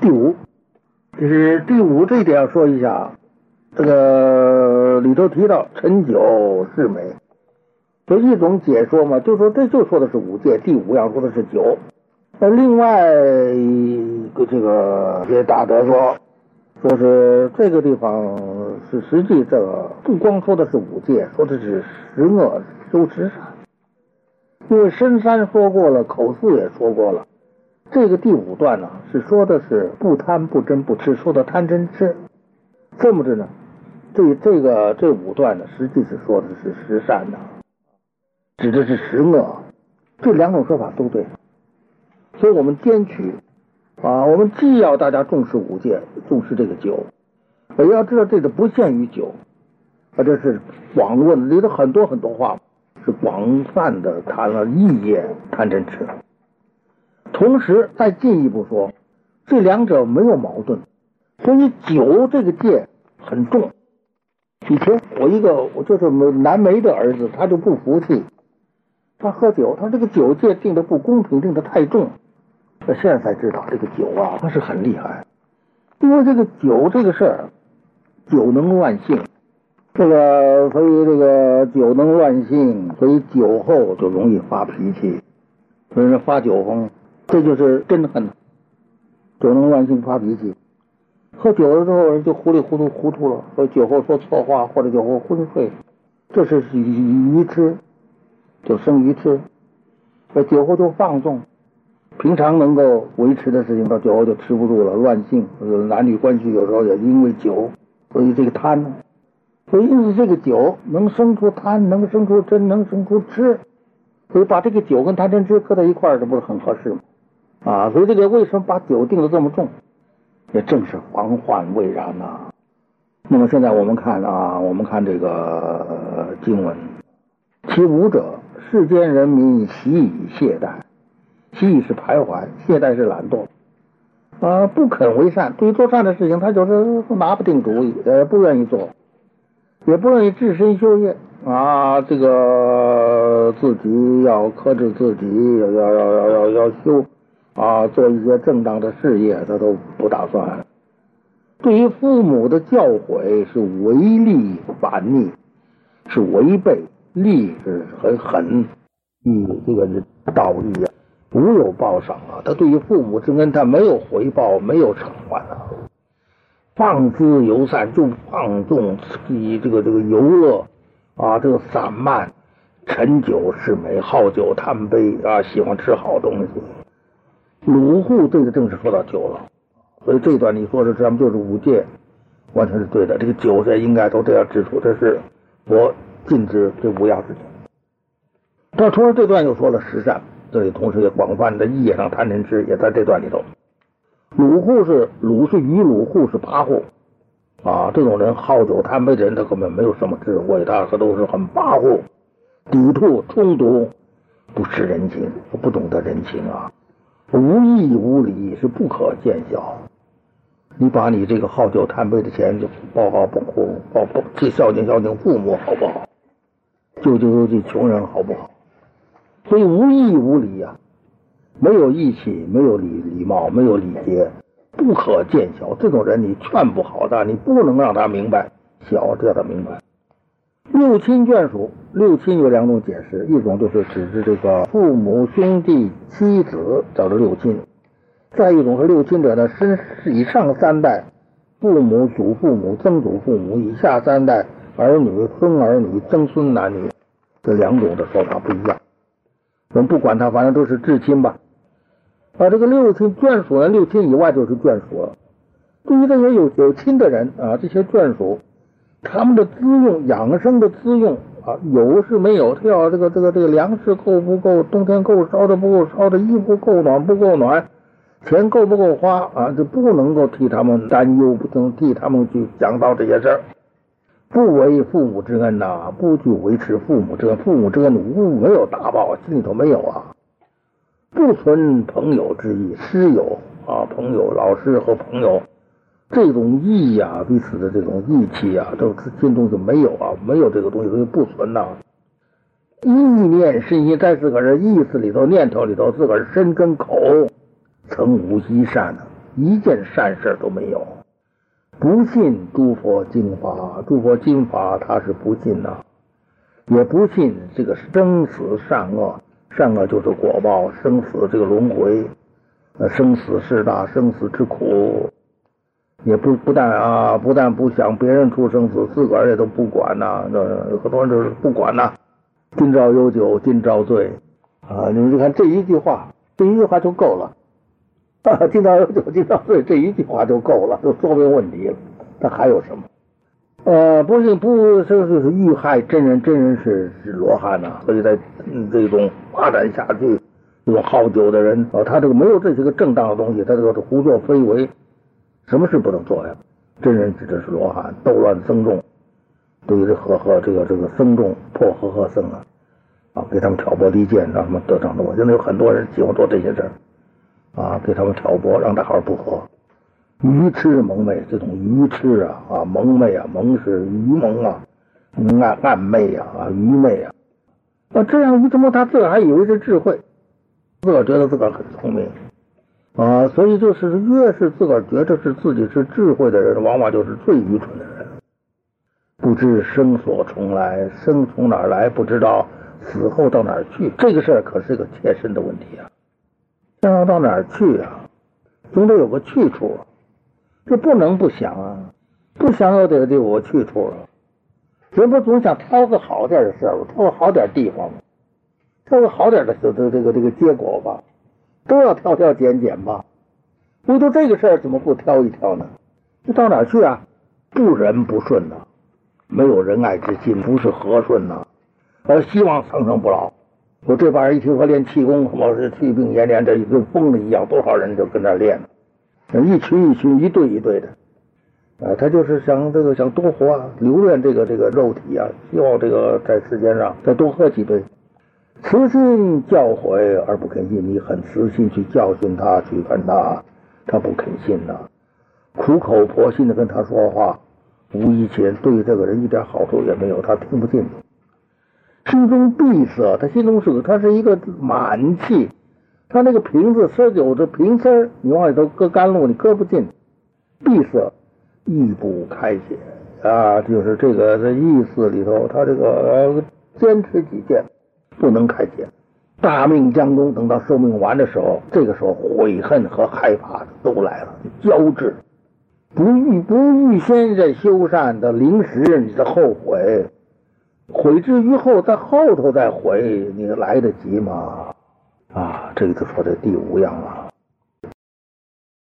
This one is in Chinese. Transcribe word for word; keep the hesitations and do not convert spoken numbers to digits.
第五，就是第五这一点要说一下，这个里头提到陈酒是美，所以一种解说嘛，就说这就说的是五戒，第五要说的是酒。那另外一个这个些大德说，说是这个地方是实际这个不光说的是五戒，说的是十恶修十善。因为深山说过了，口四也说过了，这个第五段呢是说的是不贪不嗔不痴，说的贪嗔痴。这么着呢，这这个这五段呢，实际是说的是十善的，指的是十恶。这两种说法都对，所以我们兼取啊，我们既要大家重视五戒，重视这个酒，也要知道这个不限于酒，啊，这是广论里头很多很多话，是广泛的谈了异业贪嗔痴。同时再进一步说，这两者没有矛盾，所以酒这个戒很重。以前我一个我就是南梅的儿子，他就不服气，他喝酒，他这个酒戒定的不公平，定的太重。我现在才知道这个酒啊，它是很厉害，因为这个酒这个事儿，酒能乱性，这个所以这个酒能乱性，所以酒后就容易发脾气，所以说发酒疯，这就是真恨。酒能乱性发脾气，喝酒了之后人就糊里糊涂糊涂了，或者酒后说错话，或者酒后昏睡，这是愚痴，就生愚痴。在酒后就放纵，平常能够维持的事情到酒后就持不住了，乱性，男女关系有时候也因为酒，所以这个贪，所以因此这个酒能生出贪，能生出嗔，能生出痴，所以把这个酒跟贪嗔痴搁在一块儿，这不是很合适吗？啊，所以这个为什么把酒定得这么重，也正是防患未然呐、啊。那么现在我们看啊，我们看这个、呃、经文，其五者，世间人民习以懈怠，习以是徘徊，懈怠是懒惰，啊，不肯为善。对于做善的事情，他就是拿不定主意，呃，不愿意做，也不愿意置身修业啊。这个自己要克制自己，要要要要要要修啊，做一些正当的事业，他都不打算。对于父母的教诲是违逆反逆，是违背，逆是很狠，义这个是道义啊，无有报赏啊。他对于父母之恩，他没有回报，没有偿还啊。放之游散，就放纵以这个这个游乐啊，这个散漫，陈酒是美，好酒贪杯啊，喜欢吃好东西。鲁户这个正是说到酒了，所以这一段你说的咱们就是五戒，完全是对的。这个酒这应该都这样指出，这是我禁止这五样事情。但同时这段又说了十善，这里同时也广泛的业上贪嗔痴也在这段里头。鲁户是鲁是愚鲁，户是跋扈啊，这种人好酒贪杯的人，他根本没有什么智慧，他他都是很跋扈、抵触、冲突，不识人情，不懂得人情啊。无义无礼是不可见效。你把你这个好酒贪杯的钱就报好报户，报报去孝敬孝敬父母好不好？救救救济穷人好不好？所以无义无礼啊，没有义气，没有礼礼貌，没有礼节，不可见效。这种人你劝不好他，你不能让他明白，小叫他明白。六亲眷属，六亲有两种解释，一种就是指着这个父母兄弟妻子叫做六亲，再一种是六亲者呢，身以上三代父母祖父母曾祖父母，以下三代儿女孙儿女曾孙男女，这两种的说法不一样。我们不管他，反正都是至亲吧。啊，这个六亲眷属呢，六亲以外就是眷属了。对于这些有有亲的人啊，这些眷属，他们的资用，养生的资用啊，有是没有，他要这个这个这个粮食够不够，冬天够烧的不够烧的，衣服够暖不够暖，钱够不够花啊，就不能够替他们担忧，不能替他们去想到这些事儿。不为父母之恩呐、啊，不去维持父母之恩，父母之恩无没有达报，心里头没有啊。不存朋友之意，师友啊，朋友老师和朋友这种义呀、啊，彼此的这种义气啊，这心中就没有啊，没有这个东西，所以不存呐、啊。意念深心，在自个儿意思里头、念头里头，自个儿身跟口曾无一善呢、 一件善事都没有。不信诸佛经法，诸佛经法他是不信呐、啊，也不信这个生死善恶，善恶就是果报，生死这个轮回，呃，生死事大，生死之苦，也不不但啊，不但不想别人出生死，自个儿也都不管呐、啊，那很多人就是不管呐、啊。今朝有酒今朝醉啊，你们就看这一句话，这一句话就够了啊，今朝有酒今朝醉，这一句话就够了，就说明问题了。他还有什么？呃，不是不，这就是遇害真人，真人是是罗汉呐、啊，所以在、嗯、这种发展下去，这种好酒的人啊，他这个没有这些个正当的东西，他这个胡作非为，什么事不能做呀？真人指的是罗汉，斗乱僧众，对于这和和这个这个僧众破和和僧啊，啊，给他们挑拨离间，让他们得逞的。我现在有很多人喜欢做这些事儿，啊，给他们挑拨，让大伙儿不和。愚痴蒙昧，这种愚痴啊啊蒙昧啊，蒙是愚蒙啊，暗暗昧啊啊愚昧啊，那这样一这么他自个儿还以为是智慧，自个儿觉得自个儿很聪明啊，所以就是越是自个儿觉得是自己是智慧的人，往往就是最愚蠢的人。不知生所从来，生从哪儿来不知道，死后到哪儿去，这个事儿可是个切身的问题啊。生要到哪儿去啊，总得有个去处啊。这不能不想啊，不想有得得有个去处啊。人不总想挑个好点的事儿，挑个好点地方，挑个好点的这个这个这个结果吧，都要挑挑拣拣吧。唯独这个事儿怎么不挑一挑呢？这到哪儿去啊？不仁不顺呐、啊，没有仁爱之心，不是和顺呐、啊，而希望长生不老。我这帮人一听说练气功，什么是气病延年，这跟疯了一样，多少人就跟那练了。一群一群，一对一对的，啊，他就是想这个想多活啊，留恋这个这个肉体啊，希望这个在世间上再多喝几杯。慈心教诲而不肯信，你很慈心去教训他，去跟他，他不肯信呐、啊，苦口婆心的跟他说话，无疑且对这个人一点好处也没有，他听不进。心中闭塞，他心中是他是一个满气。他那个瓶子赊酒这瓶丝，你往里头搁甘露，你搁不进，闭塞，亦不开解啊，就是这个这意思里头，他这个、呃、坚持己见，不能开解。大命将终，等到寿命完的时候，这个时候悔恨和害怕都来了，交织。不预不预先在修善的临时，你的后悔，悔之于后，在后头再悔，你来得及吗？啊，这个就说这第五样了。